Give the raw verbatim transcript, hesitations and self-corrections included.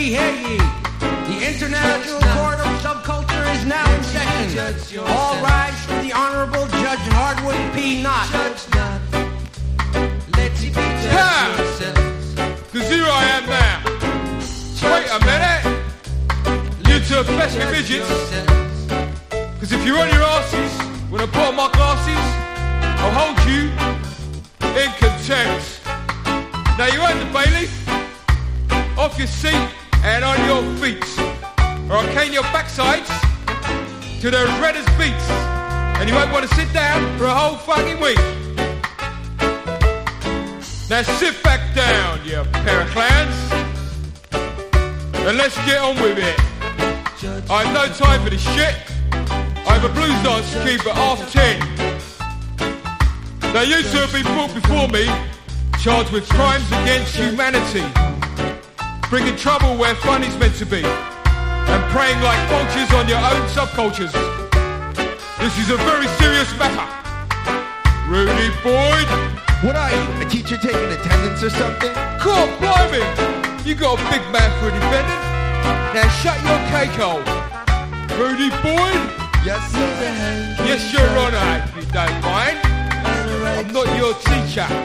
we hear ye. The International Court of Subculture is now in session. All rise for the Honorable Judge Hardwood P. Knott. Ha! Cause here I am now. Wait a minute. You two pesky midgets. Cause if you're on your asses when I put on my glasses, I'll hold you in contempt. Now you heard the bailiff. Off your seat and on your feet, or I'll cane your backsides to they're as red as beets, and you won't want to sit down for a whole fucking week. Now sit back down, you pair of clowns, and let's get on with it. I have no time for this shit. I have a blues dance to keep at half ten. Now you two have been brought before me, charged with crimes against humanity, bringing trouble where fun is meant to be, and preying like vultures on your own subcultures. This is a very serious matter. Rudy Boyd. What are you, a teacher taking attendance or something? God blimey! You got a big man for a defendant. Now shut your cake hole. Rudy Boyd? Yes, sir. Yes, Your Honour, if you don't mind. I'm not your teacher.